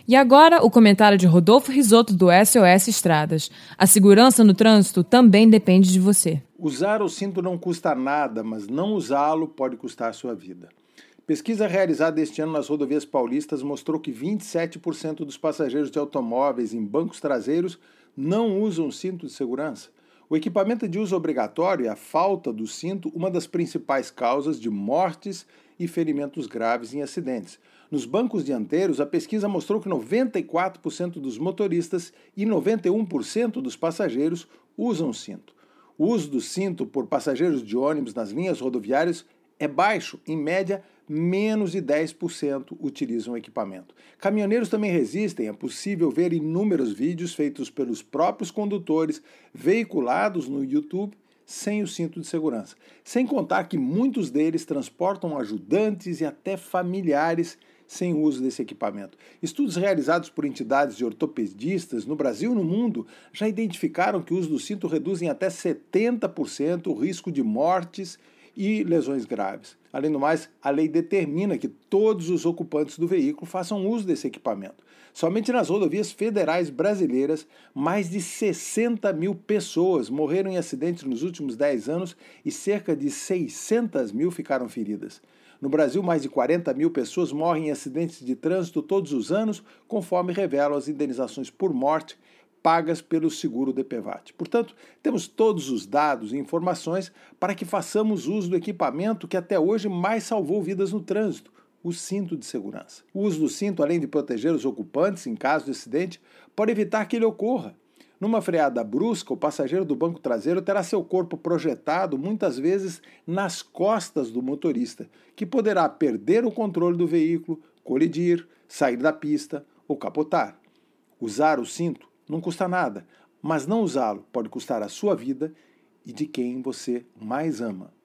E agora, o comentário de Rodolfo Risotto, do SOS Estradas. A segurança no trânsito também depende de você. Usar o cinto não custa nada, mas não usá-lo pode custar a sua vida. Pesquisa realizada este ano nas rodovias paulistas mostrou que 27% dos passageiros de automóveis em bancos traseiros não usam cinto de segurança. O equipamento de uso obrigatório e a falta do cinto, uma das principais causas de mortes e ferimentos graves em acidentes. Nos bancos dianteiros, a pesquisa mostrou que 94% dos motoristas e 91% dos passageiros usam cinto. O uso do cinto por passageiros de ônibus nas linhas rodoviárias é baixo, em média, menos de 10% utilizam o equipamento. Caminhoneiros também resistem, é possível ver inúmeros vídeos feitos pelos próprios condutores, veiculados no YouTube, sem o cinto de segurança. Sem contar que muitos deles transportam ajudantes e até familiares sem o uso desse equipamento. Estudos realizados por entidades de ortopedistas no Brasil e no mundo já identificaram que o uso do cinto reduz em até 70% o risco de mortes e lesões graves. Além do mais, a lei determina que todos os ocupantes do veículo façam uso desse equipamento. Somente nas rodovias federais brasileiras, mais de 60 mil pessoas morreram em acidentes nos últimos 10 anos e cerca de 600 mil ficaram feridas. No Brasil, mais de 40 mil pessoas morrem em acidentes de trânsito todos os anos, conforme revelam as indenizações por morte pagas pelo seguro DPVAT. Portanto, temos todos os dados e informações para que façamos uso do equipamento que até hoje mais salvou vidas no trânsito, o cinto de segurança. O uso do cinto, além de proteger os ocupantes em caso de acidente, pode evitar que ele ocorra. Numa freada brusca, o passageiro do banco traseiro terá seu corpo projetado, muitas vezes, nas costas do motorista, que poderá perder o controle do veículo, colidir, sair da pista ou capotar. Usar o cinto não custa nada, mas não usá-lo pode custar a sua vida e de quem você mais ama.